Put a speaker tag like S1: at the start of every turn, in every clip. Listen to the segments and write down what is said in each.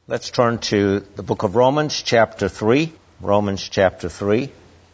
S1: Let's turn to the book of Romans, chapter 3. Romans, chapter 3.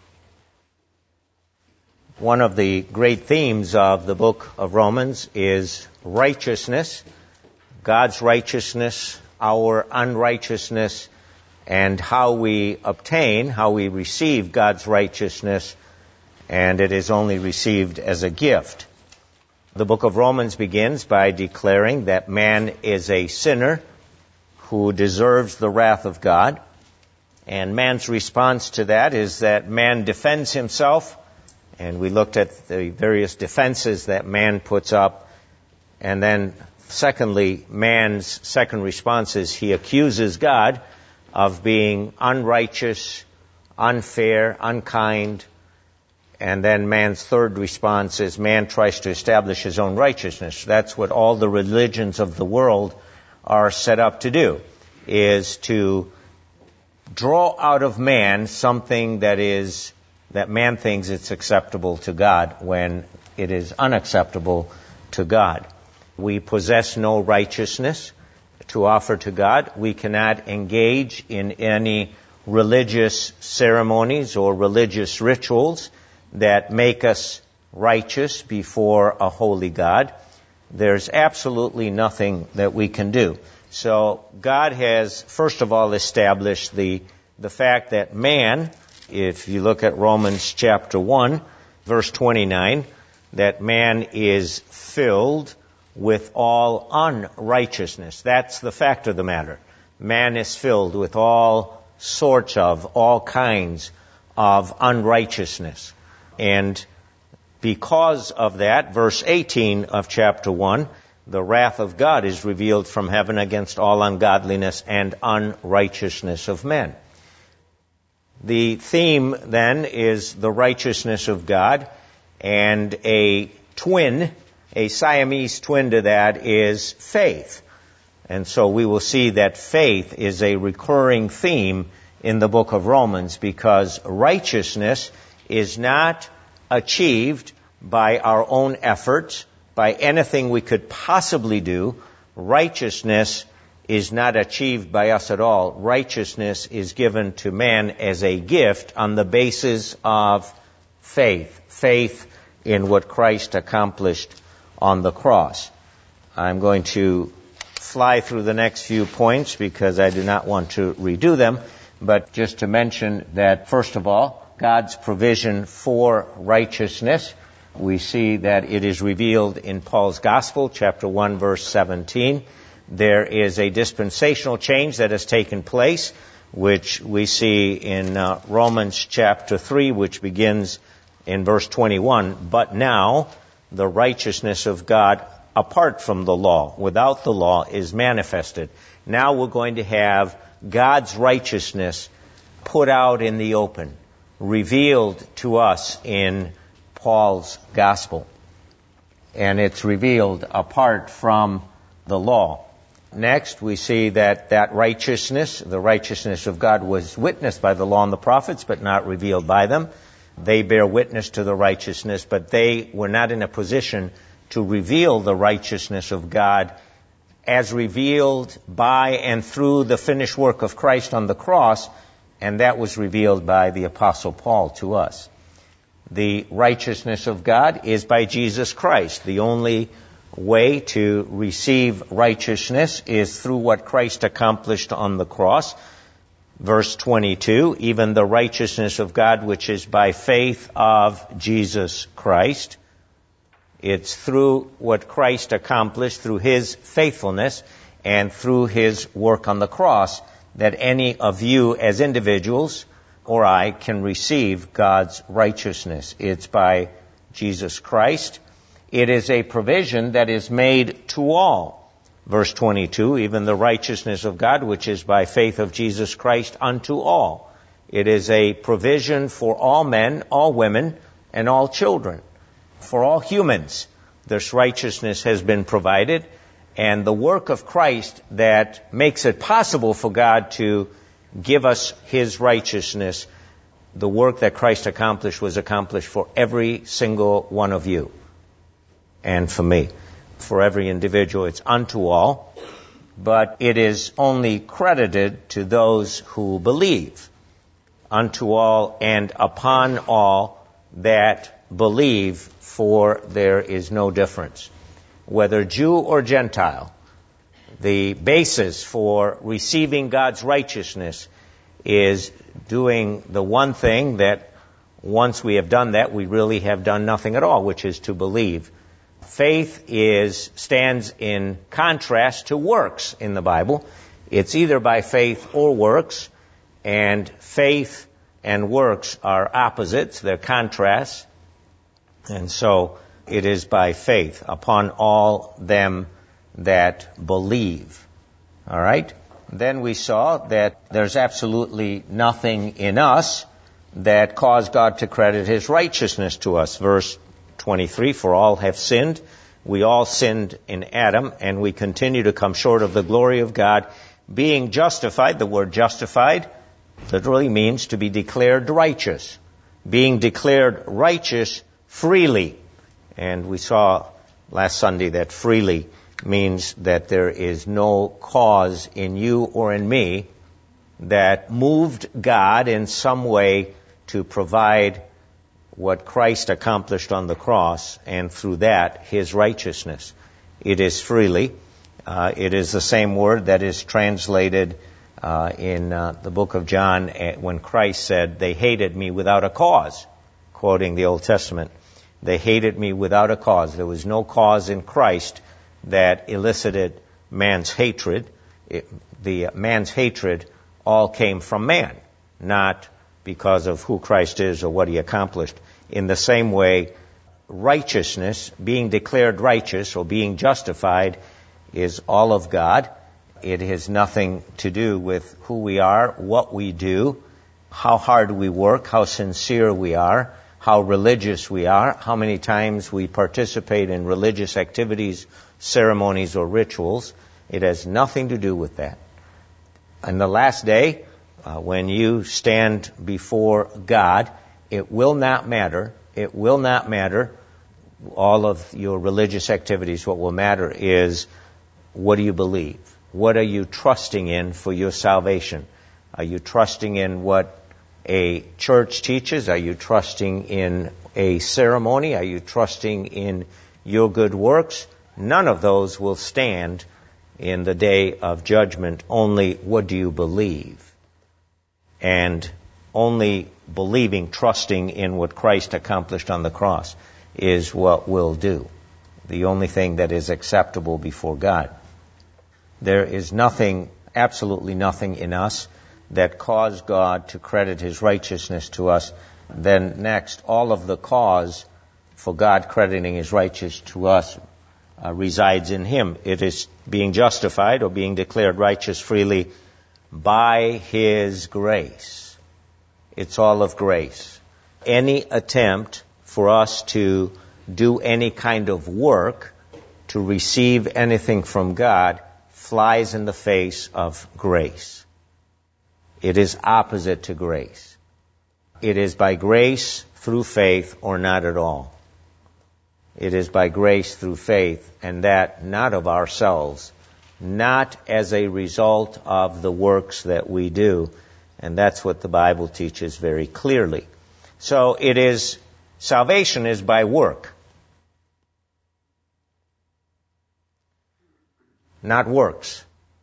S1: One of the great themes of the book of Romans is righteousness, God's righteousness, our unrighteousness, and how we obtain, how we receive God's righteousness, and it is only received as a gift. The book of Romans begins by declaring that man is a sinner who deserves the wrath of God, and man's response to that is that man defends himself, and we looked at the various defenses that man puts up, and then secondly, man's second response is he accuses God of being unrighteous, unfair, unkind, and then man's third response is man tries to establish his own righteousness. That's what all the religions of the world are set up to do, is to draw out of man something that man thinks it's acceptable to God when it is unacceptable to God. We possess no righteousness to offer to God. We cannot engage in any religious ceremonies or religious rituals that make us righteous before a holy God. There's absolutely nothing that we can do. So God has, first of all, established the fact that man, if you look at Romans chapter 1, verse 29, that man is filled with all unrighteousness. That's the fact of the matter. Man is filled with all kinds of unrighteousness. And because of that, verse 18 of chapter 1, the wrath of God is revealed from heaven against all ungodliness and unrighteousness of men. The theme then is the righteousness of God, and a Siamese twin to that is faith. And so we will see that faith is a recurring theme in the book of Romans, because righteousness is not achieved by our own efforts, by anything we could possibly do. Righteousness is not achieved by us at all. Righteousness is given to man as a gift on the basis of faith. Faith in what Christ accomplished on the cross. I'm going to fly through the next few points because I do not want to redo them, but just to mention that, first of all, God's provision for righteousness. We see that it is revealed in Paul's Gospel, chapter 1, verse 17. There is a dispensational change that has taken place, which we see in Romans chapter 3, which begins in verse 21. But now the righteousness of God apart from the law, without the law, is manifested. Now we're going to have God's righteousness put out in the open, revealed to us in Paul's Gospel. And it's revealed apart from the law. Next, we see that righteousness, the righteousness of God, was witnessed by the law and the prophets, but not revealed by them. They bear witness to the righteousness, but they were not in a position to reveal the righteousness of God as revealed by and through the finished work of Christ on the cross, and that was revealed by the Apostle Paul to us. The righteousness of God is by Jesus Christ. The only way to receive righteousness is through what Christ accomplished on the cross. Verse 22, even the righteousness of God which is by faith of Jesus Christ. It's through what Christ accomplished, through His faithfulness, and through His work on the cross, that any of you as individuals or I can receive God's righteousness. It's by Jesus Christ. It is a provision that is made to all. Verse 22, even the righteousness of God, which is by faith of Jesus Christ unto all. It is a provision for all men, all women, and all children. For all humans, this righteousness has been provided, and the work of Christ that makes it possible for God to give us His righteousness, the work that Christ accomplished was accomplished for every single one of you and for me. For every individual, it's unto all. but it is only credited to those who believe. Unto all and upon all that believe, for there is no difference. Whether Jew or Gentile, the basis for receiving God's righteousness is doing the one thing that once we have done that, we really have done nothing at all, which is to believe. Faith stands in contrast to works in the Bible. It's either by faith or works, and faith and works are opposites, they're contrasts. And so it is by faith upon all them that believe. All right? Then we saw that there's absolutely nothing in us that caused God to credit His righteousness to us. Verse 23, for all have sinned. We all sinned in Adam, and we continue to come short of the glory of God, being justified. The word justified literally means to be declared righteous. Being declared righteous freely. And we saw last Sunday that freely means that there is no cause in you or in me that moved God in some way to provide what Christ accomplished on the cross, and through that, His righteousness. It is freely. It is the same word that is translated in the book of John when Christ said, they hated me without a cause, quoting the Old Testament. They hated me without a cause. There was no cause in Christ that elicited man's hatred. The man's hatred all came from man, not because of who Christ is or what He accomplished. In the same way, righteousness, being declared righteous or being justified, is all of God. It has nothing to do with who we are, what we do, how hard we work, how sincere we are, how religious we are, how many times we participate in religious activities, ceremonies, or rituals. It has nothing to do with that. On the last day, when you stand before God, it will not matter. It will not matter all of your religious activities. What will matter is, what do you believe? What are you trusting in for your salvation? Are you trusting in what a church teaches? Are you trusting in a ceremony? Are you trusting in your good works? None of those will stand in the day of judgment. Only what do you believe? And only believing, trusting in what Christ accomplished on the cross is what will do. The only thing that is acceptable before God. There is nothing, absolutely nothing in us that caused God to credit His righteousness to us. Then next, all of the cause for God crediting His righteousness to us resides in Him. It is being justified or being declared righteous freely by His grace. It's all of grace. Any attempt for us to do any kind of work to receive anything from God flies in the face of grace. It is opposite to grace. It is by grace through faith or not at all. It is by grace through faith, and that not of ourselves, not as a result of the works that we do. And that's what the Bible teaches very clearly. So salvation is by work, not works.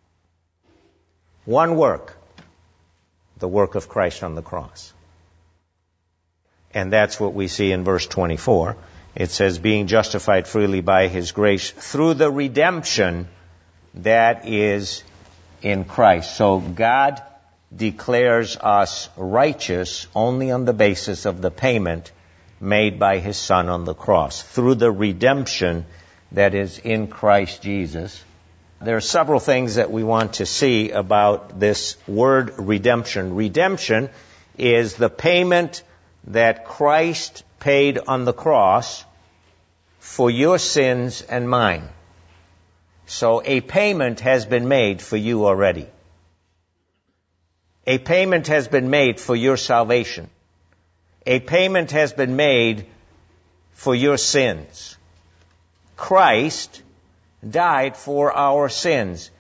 S1: One work, the work of Christ on the cross. And that's what we see in verse 24. It says, being justified freely by His grace through the redemption that is in Christ. So God declares us righteous only on the basis of the payment made by His Son on the cross, through the redemption that is in Christ Jesus. There are several things that we want to see about this word redemption. Redemption is the payment that Christ paid on the cross for your sins and mine. So a payment has been made for you already. A payment has been made for your salvation. A payment has been made for your sins. Christ died for our sins.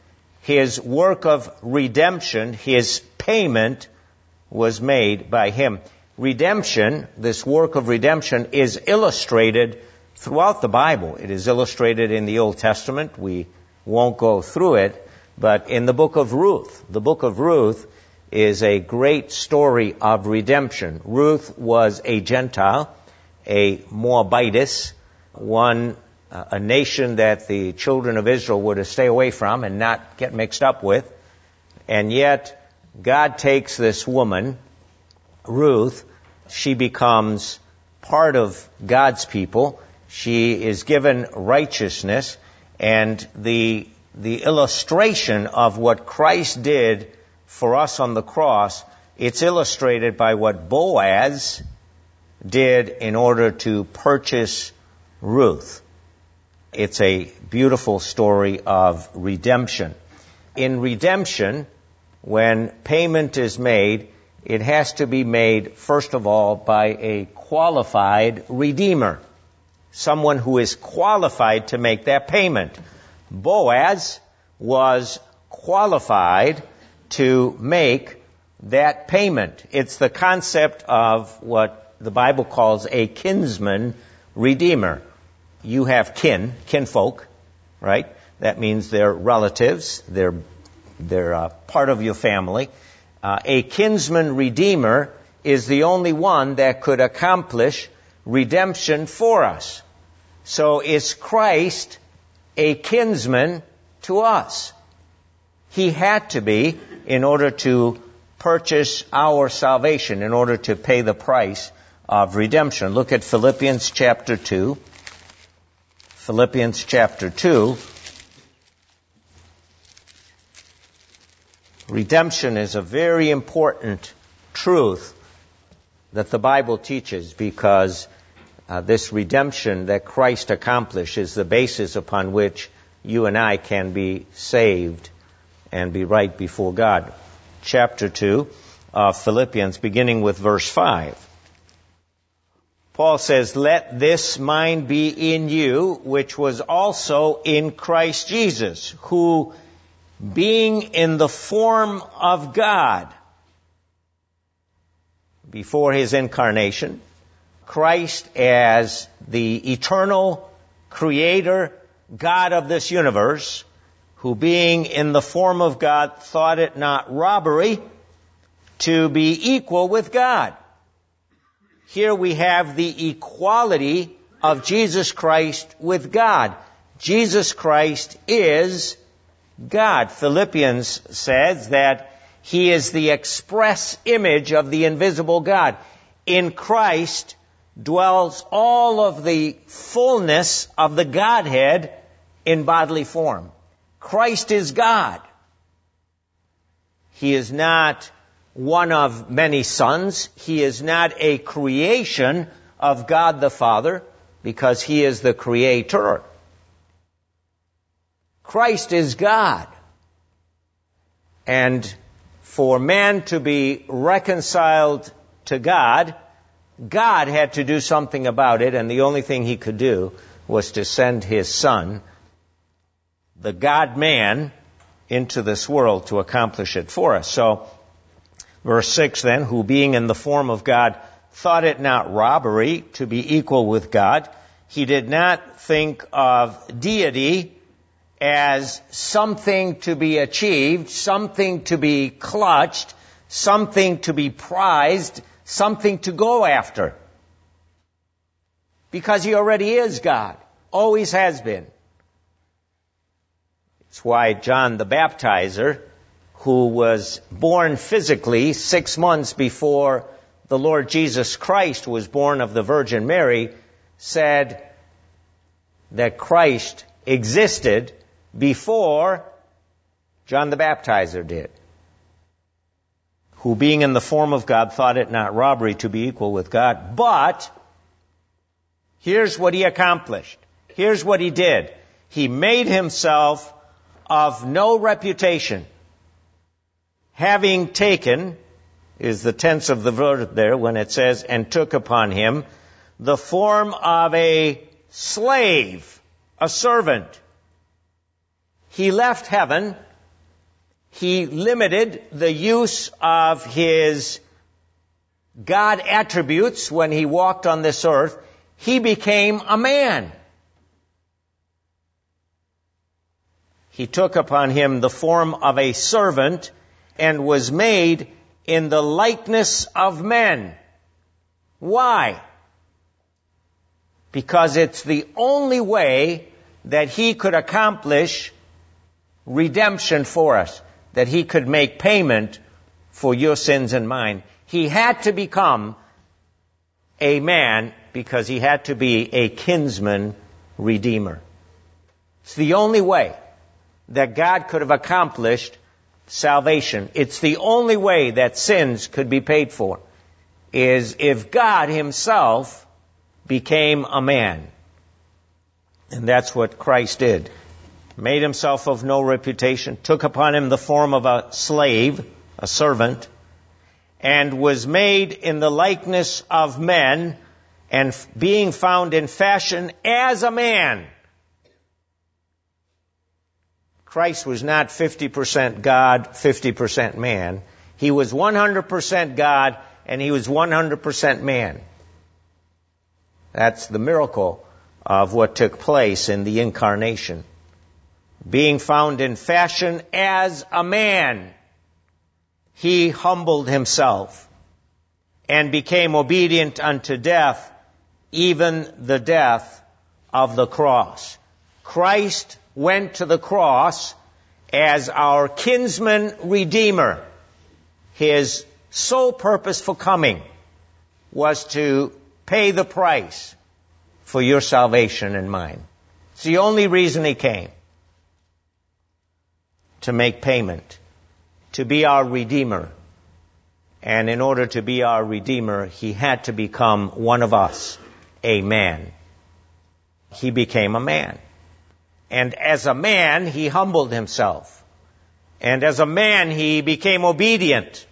S1: His work of redemption, His payment, was made by Him. Redemption, this work of redemption, is illustrated throughout the Bible. It is illustrated in the Old Testament. We won't go through it, but in the book of Ruth. The book of Ruth is a great story of redemption. Ruth was a Gentile, a Moabitess, a nation that the children of Israel were to stay away from and not get mixed up with. And yet, God takes this woman, Ruth. She becomes part of God's people. She is given righteousness, and the illustration of what Christ did for us on the cross, it's illustrated by what Boaz did in order to purchase Ruth. It's a beautiful story of redemption. In redemption, when payment is made, it has to be made, first of all, by a qualified redeemer, someone who is qualified to make that payment. Boaz was qualified to make that payment. It's the concept of what the Bible calls a kinsman redeemer. You have kinfolk, right? That means they're relatives. They're part of your family. A kinsman redeemer is the only one that could accomplish redemption for us. So is Christ a kinsman to us? He had to be in order to purchase our salvation, in order to pay the price of redemption. Look at Philippians chapter 2. Philippians chapter 2. Redemption is a very important truth that the Bible teaches, because this redemption that Christ accomplished is the basis upon which you and I can be saved and be right before God. Chapter 2 of Philippians, beginning with verse 5. Paul says, "Let this mind be in you, which was also in Christ Jesus, who, being in the form of God," before His incarnation, Christ as the eternal creator, God of this universe, who being in the form of God thought it not robbery to be equal with God. Here we have the equality of Jesus Christ with God. Jesus Christ is God. Philippians says that He is the express image of the invisible God. In Christ dwells all of the fullness of the Godhead in bodily form. Christ is God. He is not one of many sons. He is not a creation of God the Father, because He is the Creator. Christ is God. And for man to be reconciled to God, God had to do something about it, and the only thing He could do was to send His Son, the God-man, into this world to accomplish it for us. So, verse 6 then, "Who being in the form of God thought it not robbery to be equal with God. He did not think of deity as something to be achieved, something to be clutched, something to be prized, something to go after. Because He already is God, always has been. It's why John the Baptizer, who was born physically 6 months before the Lord Jesus Christ was born of the Virgin Mary, said that Christ existed before John the Baptizer did. Who being in the form of God thought it not robbery to be equal with God. But here's what He accomplished. Here's what He did. He made Himself of no reputation, having taken, is the tense of the verb there when it says, and took upon Him the form of a slave, a servant. He left heaven he limited the use of his God attributes when he walked on this earth. He became a man. He took upon him the form of a servant and was made in the likeness of men. Why? Because it's the only way that he could accomplish redemption for us, that he could make payment for your sins and mine. He had to become a man because he had to be a kinsman redeemer. It's the only way that God could have accomplished salvation. It's the only way that sins could be paid for, is if God himself became a man. And that's what Christ did. Made himself of no reputation, took upon him the form of a slave, a servant, and was made in the likeness of men, and being found in fashion as a man. Christ was not 50% God, 50% man. He was 100% God, and he was 100% man. That's the miracle of what took place in the incarnation. Being found in fashion as a man, he humbled himself and became obedient unto death, even the death of the cross. Christ went to the cross as our kinsman redeemer. His sole purpose for coming was to pay the price for your salvation and mine. It's the only reason he came. To make payment. To be our redeemer. And in order to be our redeemer, he had to become one of us, a man. He became a man. And as a man, he humbled himself. And as a man, he became obedient.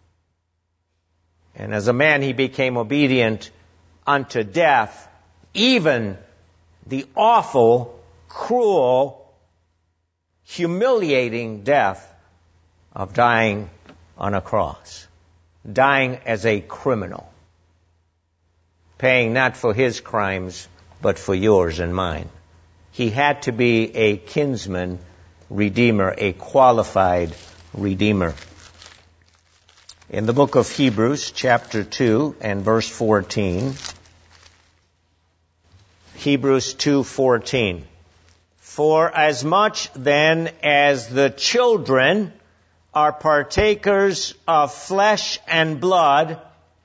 S1: And as a man, he became obedient unto death, even the awful, cruel, humiliating death of dying on a cross. Dying as a criminal. Paying not for his crimes, but for yours and mine. He had to be a kinsman redeemer, a qualified redeemer. In the book of Hebrews, chapter 2 and verse 14, Hebrews 2:14. For as much then as the children are partakers of flesh and blood,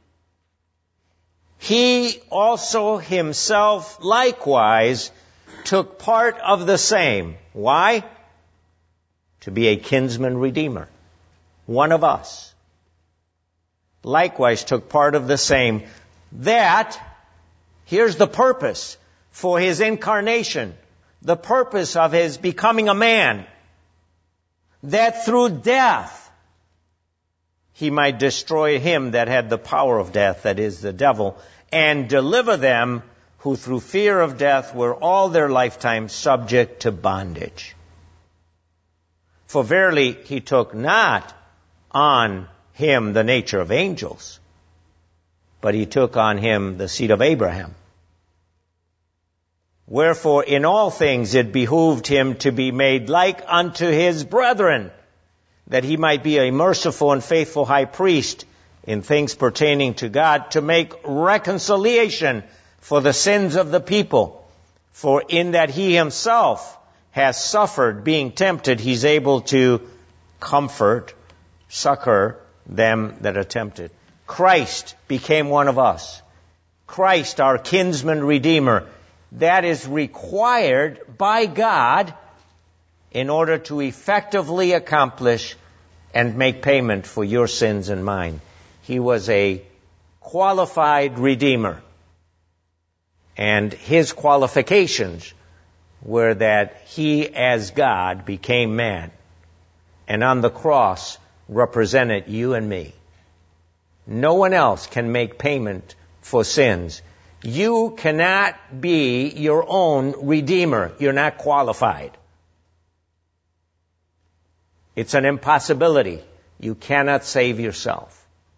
S1: he also himself likewise took part of the same. Why? To be a kinsman redeemer. One of us. Likewise took part of the same. That, here's the purpose for his incarnation. The purpose of his becoming a man. That through death he might destroy him that had the power of death, that is the devil, and deliver them who through fear of death were all their lifetime subject to bondage. For verily he took not on him the nature of angels, but he took on him the seed of Abraham. Wherefore in all things it behooved him to be made like unto his brethren, that he might be a merciful and faithful high priest in things pertaining to God, to make reconciliation for the sins of the people. For in that he himself has suffered, being tempted, he's able to comfort, succor them that are tempted. Christ became one of us. Christ, our kinsman redeemer. That is required by God in order to effectively accomplish and make payment for your sins and mine. He was a qualified redeemer. And his qualifications were that he, as God, became man. And on the cross represented you and me. No one else can make payment for sins. You cannot be your own redeemer. You're not qualified. It's an impossibility. You cannot save yourself.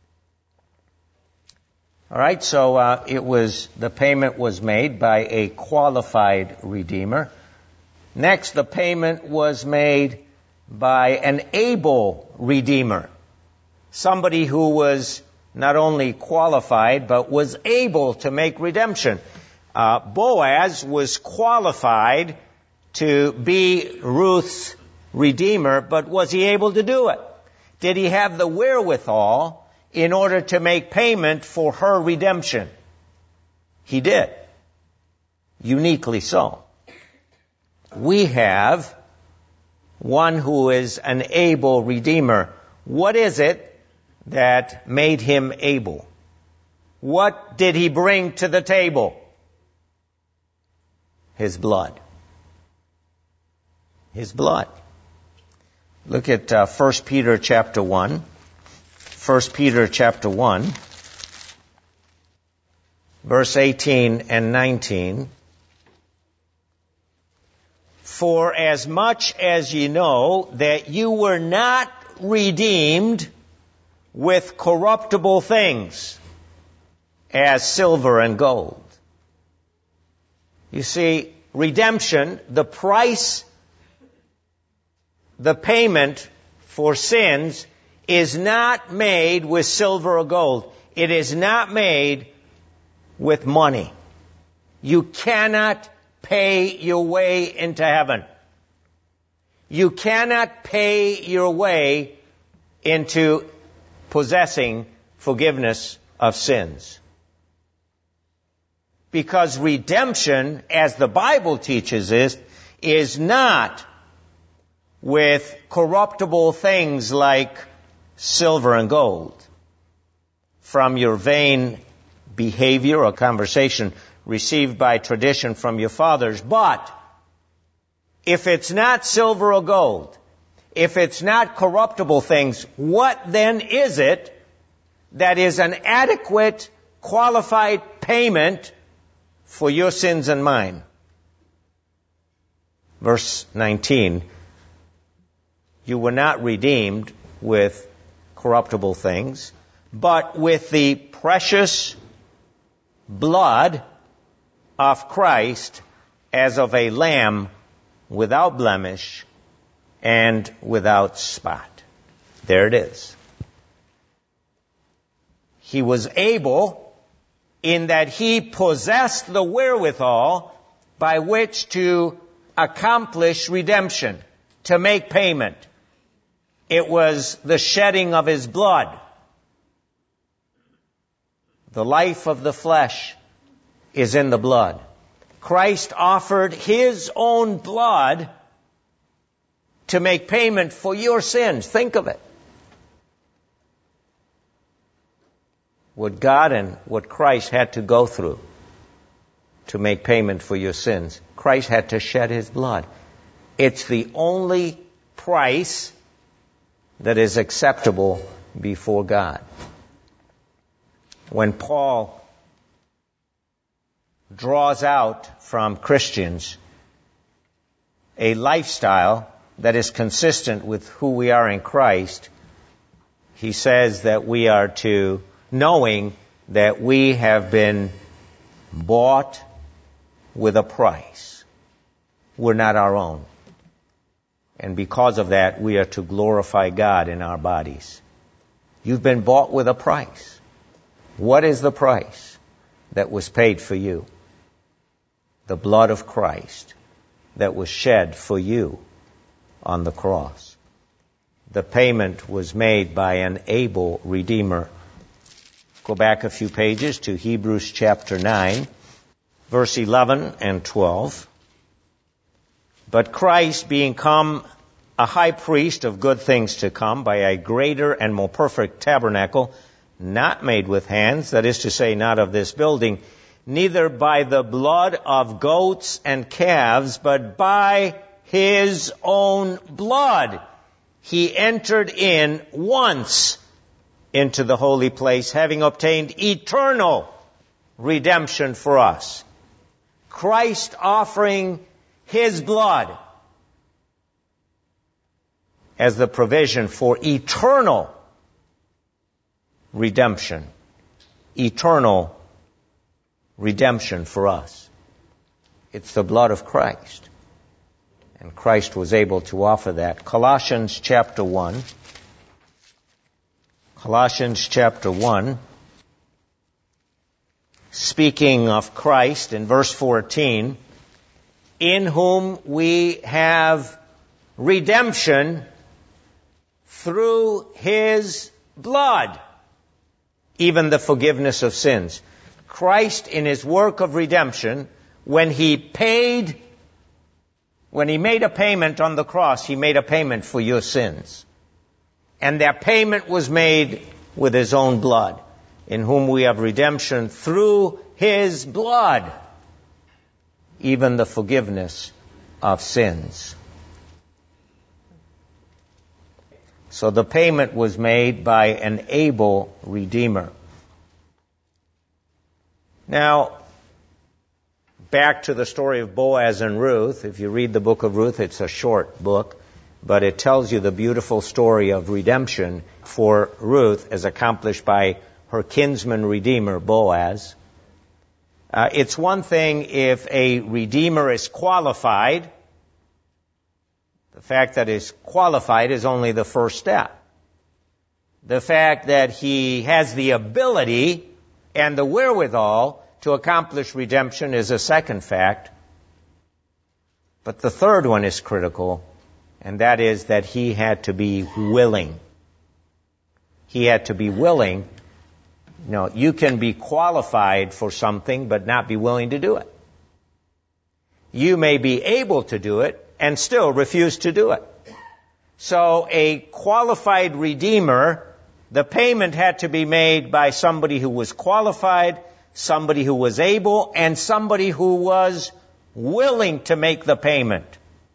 S1: All right, so the payment was made by a qualified redeemer. Next, the payment was made by an able redeemer. Somebody who was not only qualified, but was able to make redemption. Boaz was qualified to be Ruth's redeemer, but was he able to do it? Did he have the wherewithal in order to make payment for her redemption? He did. Uniquely so. We have one who is an able redeemer. What is it that made him able? What did he bring to the table? His blood. His blood. Look at 1 Peter chapter 1. 1 Peter chapter 1, verse 18 and 19. For as much as ye know that you were not redeemed with corruptible things, as silver and gold. You see, redemption, the price, the payment for sins, is not made with silver or gold. It is not made with money. You cannot pay your way into heaven. You cannot pay your way into possessing forgiveness of sins. Because redemption, as the Bible teaches it, is not with corruptible things like silver and gold from your vain behavior or conversation received by tradition from your fathers. But if it's not silver or gold, if it's not corruptible things, what then is it that is an adequate, qualified payment for your sins and mine? Verse 19, you were not redeemed with corruptible things, but with the precious blood of Christ as of a lamb without blemish and without spot. There it is. He was able in that he possessed the wherewithal by which to accomplish redemption, to make payment. It was the shedding of his blood. The life of the flesh is in the blood. Christ offered his own blood to make payment for your sins. Think of it. What God and what Christ had to go through to make payment for your sins. Christ had to shed his blood. It's the only price that is acceptable before God. When Paul draws out from Christians a lifestyle that is consistent with who we are in Christ, he says that we are to, knowing that we have been bought with a price. We're not our own. And because of that, we are to glorify God in our bodies. You've been bought with a price. What is the price that was paid for you? The blood of Christ that was shed for you on the cross. The payment was made by an able Redeemer. Go back a few pages to Hebrews chapter 9, verse 11 and 12. But Christ, being come a high priest of good things to come, by a greater and more perfect tabernacle, not made with hands, that is to say, not of this building, neither by the blood of goats and calves, but by his own blood, he entered in once into the holy place, having obtained eternal redemption for us. Christ offering his blood as the provision for eternal redemption. Eternal redemption for us. It's the blood of Christ. And Christ was able to offer that. Colossians chapter 1. Colossians chapter 1. Speaking of Christ in verse 14, in whom we have redemption through His blood, even the forgiveness of sins. Christ, in His work of redemption, when He made a payment on the cross, He made a payment for your sins. And that payment was made with His own blood, in whom we have redemption through His blood, even the forgiveness of sins. So the payment was made by an able Redeemer. Now, back to the story of Boaz and Ruth. If you read the book of Ruth, it's a short book, but it tells you the beautiful story of redemption for Ruth as accomplished by her kinsman redeemer, Boaz. It's one thing if a redeemer is qualified. The fact that he's qualified is only the first step. The fact that he has the ability and the wherewithal to accomplish redemption is a second fact. But the third one is critical, and that is that he had to be willing. He had to be willing. No, you can be qualified for something but not be willing to do it. You may be able to do it and still refuse to do it. So a qualified redeemer, the payment had to be made by somebody who was qualified, somebody who was able, and somebody who was willing to make the payment.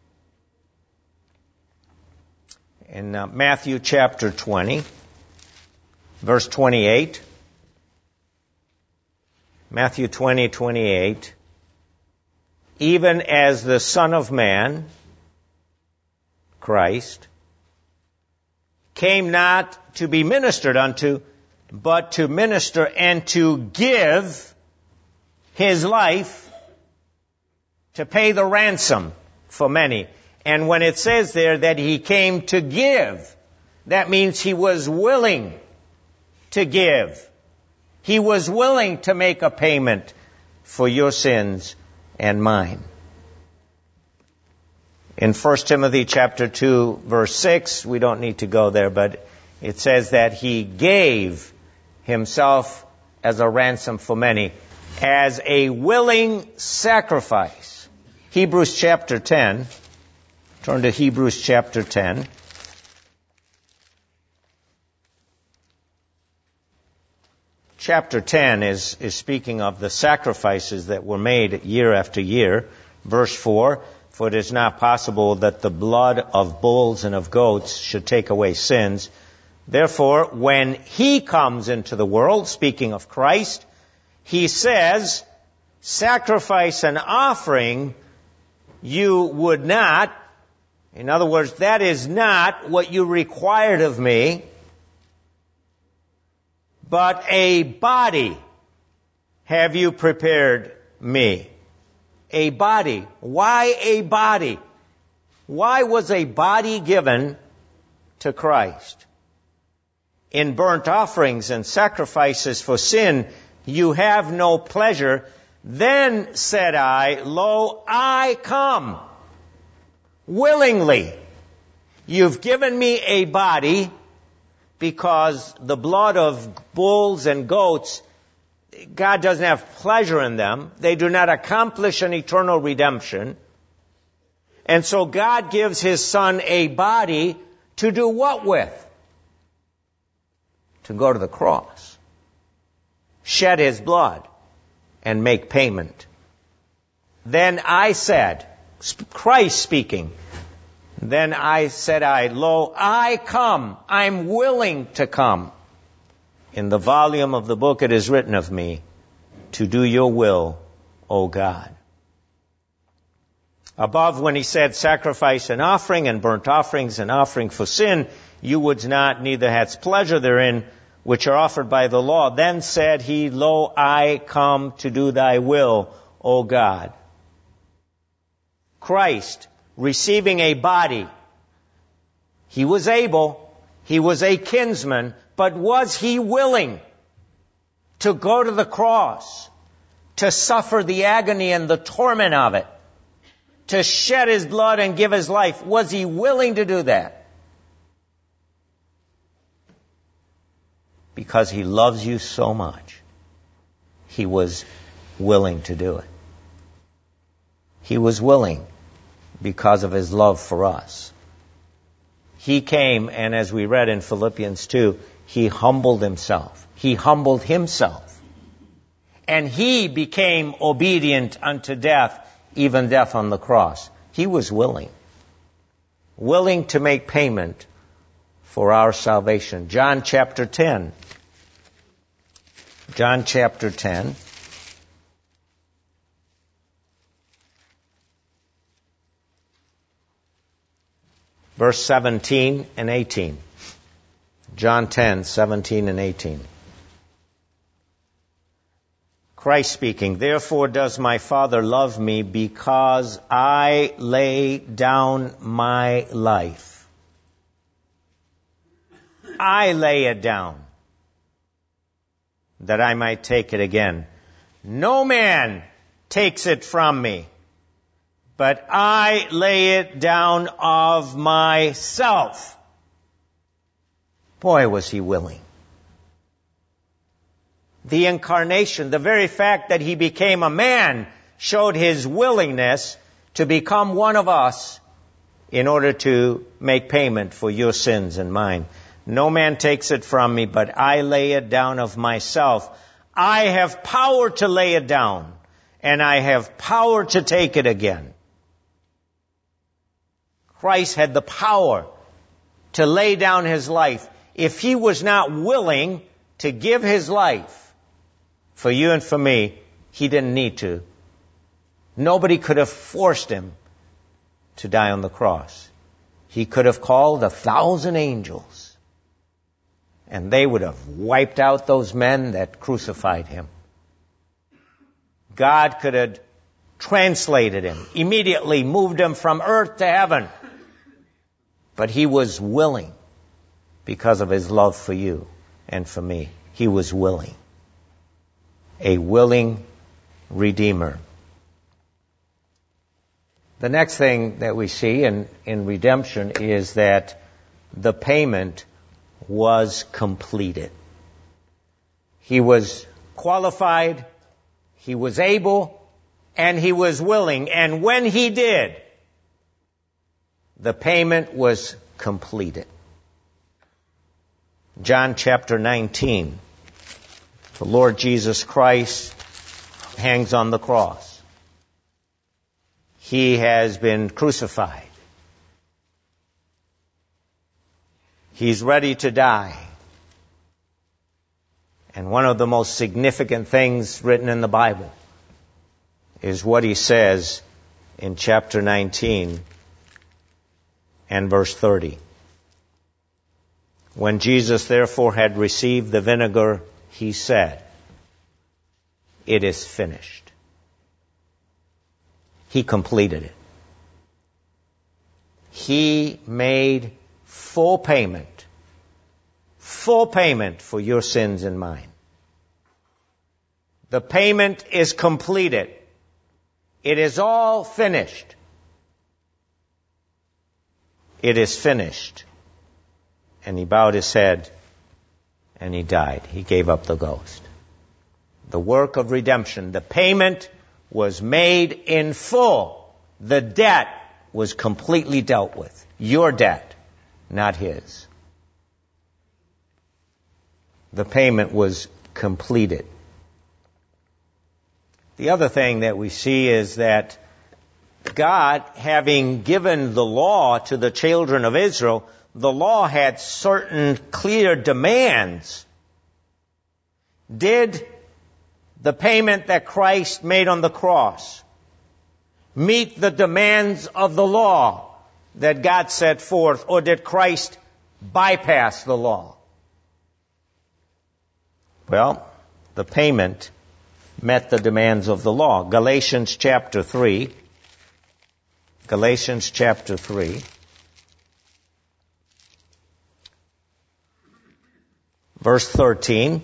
S1: In Matthew chapter 20, verse 28, Matthew 20:28, even as the Son of Man, Christ, came not to be ministered unto, but to minister and to give His life to pay the ransom for many. And when it says there that He came to give, that means He was willing to give. He was willing to make a payment for your sins and mine. In 1 Timothy chapter 2, verse 6, we don't need to go there, but it says that He gave Himself as a ransom for many, as a willing sacrifice. Hebrews chapter 10. Turn to Hebrews chapter 10. Chapter 10 is speaking of the sacrifices that were made year after year. Verse 4, for it is not possible that the blood of bulls and of goats should take away sins. Therefore, when He comes into the world, speaking of Christ, He says, sacrifice and offering you would not. In other words, that is not what you required of me, but a body have you prepared me. A body. Why a body? Why was a body given to Christ? In burnt offerings and sacrifices for sin, you have no pleasure. Then said I, lo, I come willingly. You've given me a body, because the blood of bulls and goats, God doesn't have pleasure in them. They do not accomplish an eternal redemption. And so God gives His Son a body to do what with? To go to the cross, shed His blood, and make payment. Then I said, Christ speaking, then I said, lo, I come. I'm willing to come. In the volume of the book it is written of me, to do your will, O God. Above, when he said sacrifice and offering and burnt offerings and offering for sin, you would not, neither hadst pleasure therein, which are offered by the law. Then said he, Lo, I come to do thy will, O God. Christ, receiving a body, he was able, he was a kinsman, but was he willing to go to the cross, to suffer the agony and the torment of it, to shed his blood and give his life? Was he willing to do that? Because he loves you so much, he was willing to do it. He was willing because of his love for us. He came, and as we read in Philippians 2, he humbled himself. He humbled himself. And he became obedient unto death, even death on the cross. He was willing to make payment for our salvation. John chapter 10. John chapter 10. Verse 17 and 18. John 10, 17 and 18. Christ speaking, Therefore does my Father love me, because I lay down my life. I lay it down, that I might take it again. No man takes it from me, but I lay it down of myself. Boy, was he willing. The incarnation, the very fact that he became a man, showed his willingness to become one of us in order to make payment for your sins and mine. No man takes it from me, but I lay it down of myself. I have power to lay it down, and I have power to take it again. Christ had the power to lay down his life. If he was not willing to give his life for you and for me, he didn't need to. Nobody could have forced him to die on the cross. He could have called 1,000 angels, and they would have wiped out those men that crucified him. God could have translated him, immediately moved him from earth to heaven. But he was willing because of his love for you and for me. He was willing. A willing Redeemer. The next thing that we see in redemption is that the payment was completed. He was qualified, he was able, and he was willing. And when he did, the payment was completed. John chapter 19. The Lord Jesus Christ hangs on the cross. He has been crucified. He's ready to die. And one of the most significant things written in the Bible is what he says in chapter 19 and verse 30. When Jesus therefore had received the vinegar, he said, It is finished. He completed it. He made full payment for your sins and mine. The payment is completed. It is all finished. It is finished. And he bowed his head and he died. He gave up the ghost. The work of redemption, the payment was made in full. The debt was completely dealt with. Your debt, not his. The payment was completed. The other thing that we see is that God, having given the law to the children of Israel, the law had certain clear demands. Did the payment that Christ made on the cross, meet the demands of the law that God set forth, or did Christ bypass the law? Well, the payment met the demands of the law. Galatians chapter 3. Galatians chapter 3. Verse 13.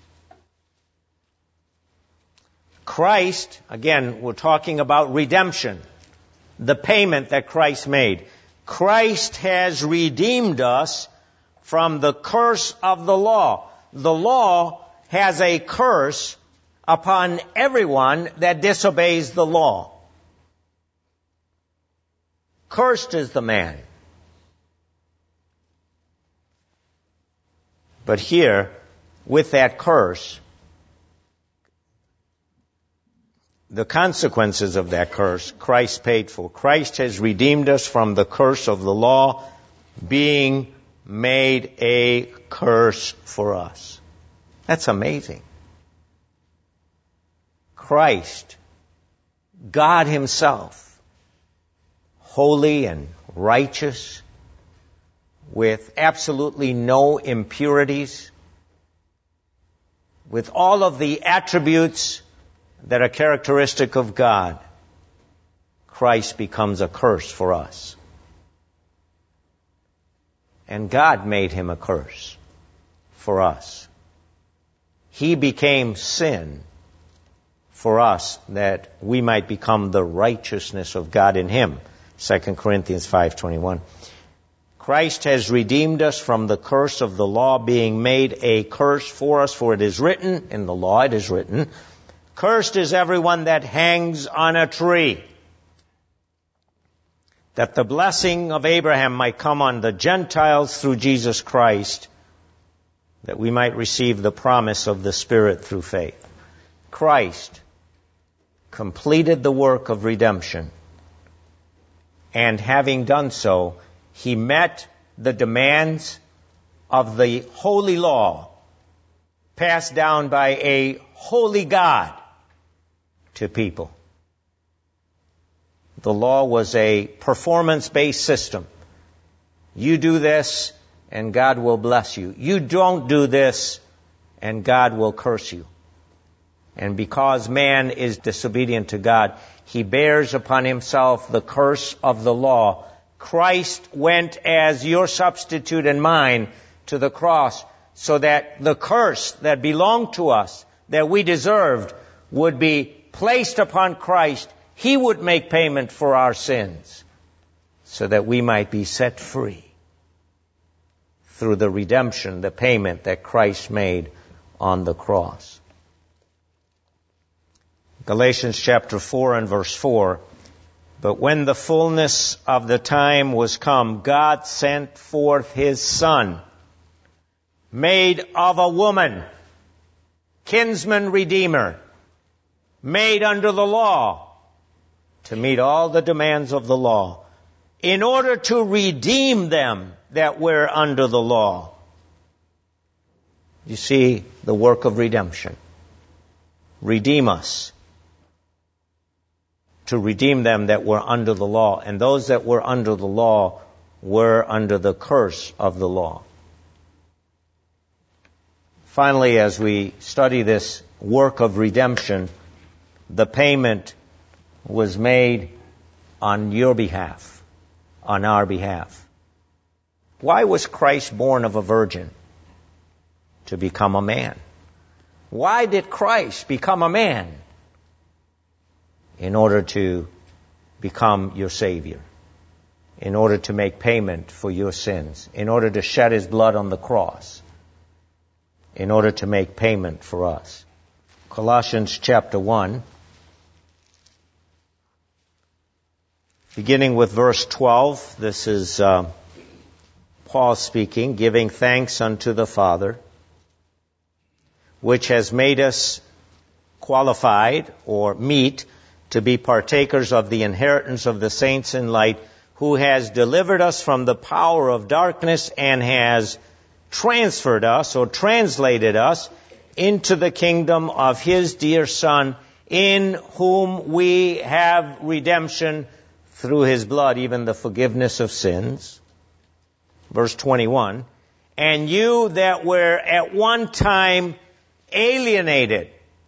S1: Christ, again, we're talking about redemption, the payment that Christ made. Christ has redeemed us from the curse of the law. The law has a curse upon everyone that disobeys the law. Cursed is the man. But here, with that curse, the consequences of that curse, Christ paid for. Christ has redeemed us from the curse of the law, being made a curse for us. That's amazing. Christ, God Himself, holy and righteous, with absolutely no impurities, with all of the attributes that are characteristic of God, Christ becomes a curse for us. And God made Him a curse for us. He became sin for us that we might become the righteousness of God in Him. 2 Corinthians 5:21. Christ has redeemed us from the curse of the law, being made a curse for us, for it is written, in the law it is written, cursed is everyone that hangs on a tree, that the blessing of Abraham might come on the Gentiles through Jesus Christ, that we might receive the promise of the Spirit through faith. Christ completed the work of redemption, and having done so, He met the demands of the holy law passed down by a holy God to people. The law was a performance-based system. You do this, and God will bless you. You don't do this, and God will curse you. And because man is disobedient to God, he bears upon himself the curse of the law. Christ went as your substitute and mine to the cross, so that the curse that belonged to us, that we deserved, would be placed upon Christ. He would make payment for our sins, so that we might be set free through the redemption, the payment that Christ made on the cross. Galatians chapter 4 and verse 4. But when the fullness of the time was come, God sent forth His Son, made of a woman, kinsman redeemer, made under the law, to meet all the demands of the law, in order to redeem them that were under the law. You see the work of redemption. Redeem us. To redeem them that were under the law. And those that were under the law were under the curse of the law. Finally, as we study this work of redemption, the payment was made on your behalf, on our behalf. Why was Christ born of a virgin? To become a man. Why did Christ become a man? In order to become your Savior. In order to make payment for your sins. In order to shed His blood on the cross. In order to make payment for us. Colossians chapter 1. Beginning with verse 12. This is Paul speaking, giving thanks unto the Father, which has made us qualified or meet to be partakers of the inheritance of the saints in light, who has delivered us from the power of darkness and has transferred us or translated us into the kingdom of His dear Son, in whom we have redemption through his blood, even the forgiveness of sins. Verse 21, and you that were at one time alienated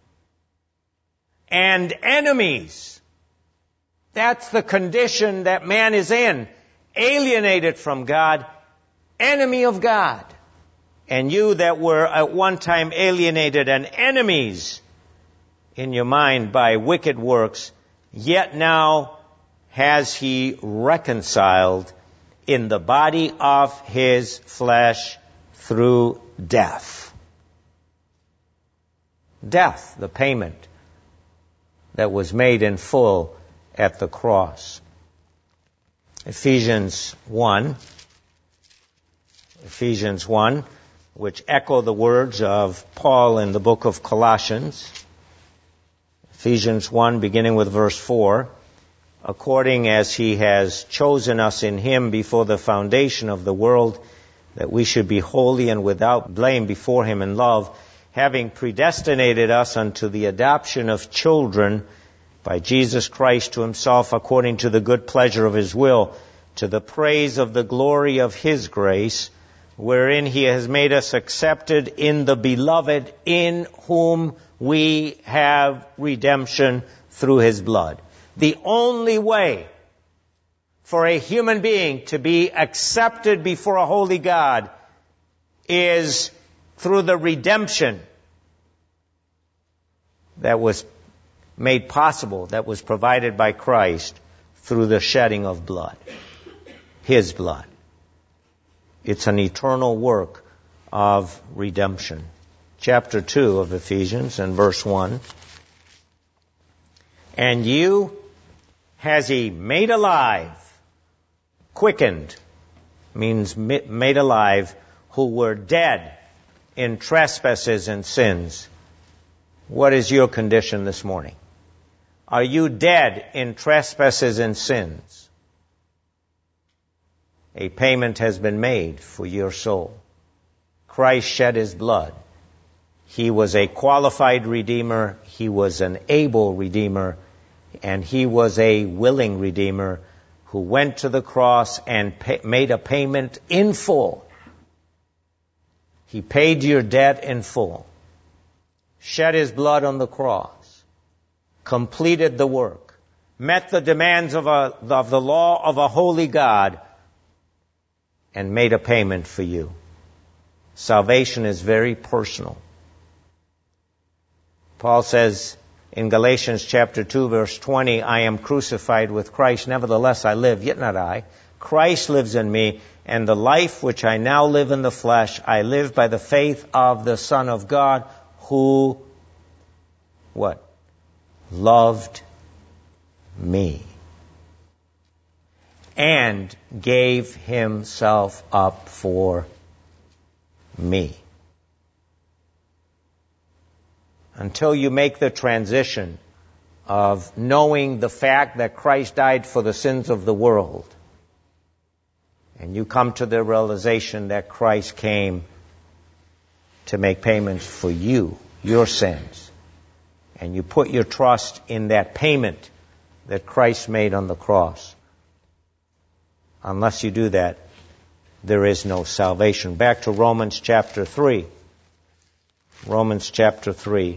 S1: and enemies. That's the condition that man is in. Alienated from God, enemy of God. And you that were at one time alienated and enemies in your mind by wicked works, yet now has he reconciled in the body of his flesh through death. Death, the payment that was made in full at the cross. Ephesians 1, which echo the words of Paul in the book of Colossians. Ephesians 1, beginning with verse 4, according as he has chosen us in him before the foundation of the world, that we should be holy and without blame before him in love, having predestinated us unto the adoption of children by Jesus Christ to himself, according to the good pleasure of his will, to the praise of the glory of his grace, wherein he has made us accepted in the beloved, in whom we have redemption through his blood. The only way for a human being to be accepted before a holy God is through the redemption that was made possible, that was provided by Christ through the shedding of blood. His blood. It's an eternal work of redemption. Chapter 2 of Ephesians and verse 1. And you has he made alive, quickened, means made alive, who were dead in trespasses and sins. What is your condition this morning? Are you dead in trespasses and sins? A payment has been made for your soul. Christ shed his blood. He was a qualified redeemer. He was an able redeemer. And he was a willing redeemer who went to the cross and made a payment in full. He paid your debt in full. Shed his blood on the cross. Completed the work. Met the demands of the law of a holy God. And made a payment for you. Salvation is very personal. Paul says in Galatians chapter 2 verse 20, I am crucified with Christ, nevertheless I live, yet not I. Christ lives in me, and the life which I now live in the flesh, I live by the faith of the Son of God, who, what? Loved me. And gave himself up for me. Until you make the transition of knowing the fact that Christ died for the sins of the world, and you come to the realization that Christ came to make payments for you, your sins, and you put your trust in that payment that Christ made on the cross, unless you do that, there is no salvation. Back to Romans chapter 3. Romans chapter 3.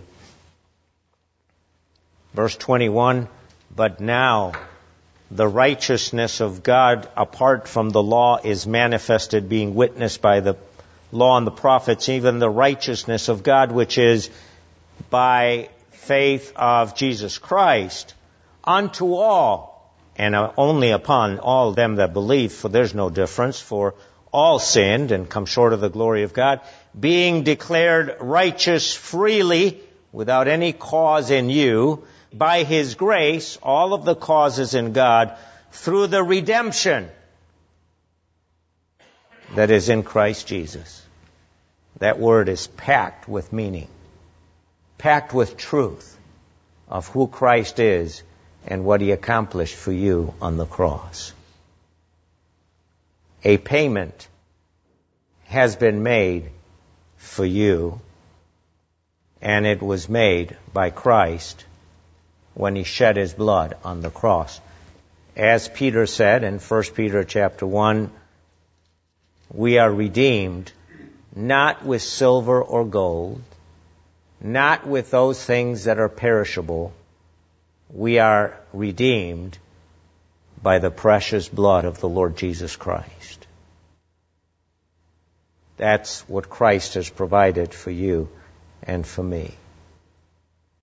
S1: Verse 21, but now the righteousness of God apart from the law is manifested, being witnessed by the law and the prophets, even the righteousness of God, which is by faith of Jesus Christ, unto all, and only upon all them that believe, for there's no difference, for all sinned and come short of the glory of God, being declared righteous freely, without any cause in you, by his grace, all of the causes in God, through the redemption that is in Christ Jesus. That word is packed with meaning, packed with truth of who Christ is and what he accomplished for you on the cross. A payment has been made for you, and it was made by Christ when he shed his blood on the cross. As Peter said in 1 Peter chapter 1, we are redeemed not with silver or gold, not with those things that are perishable. We are redeemed by the precious blood of the Lord Jesus Christ. That's what Christ has provided for you and for me.